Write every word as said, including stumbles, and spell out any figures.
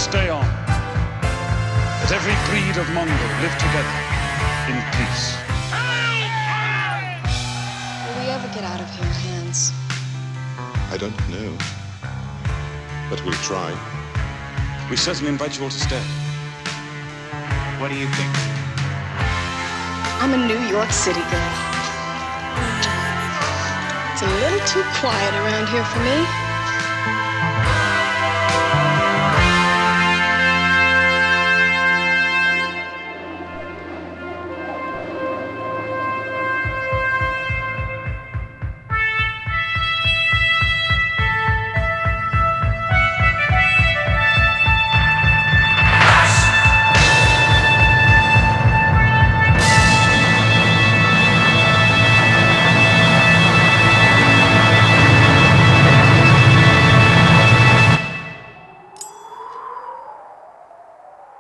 stay on. Let every breed of Mongol live together in peace. Will we ever get out of here, Hans? I don't know. But we'll try. We certainly invite you all to stay. What do you think? I'm a New York City girl. It's a little too quiet around here for me.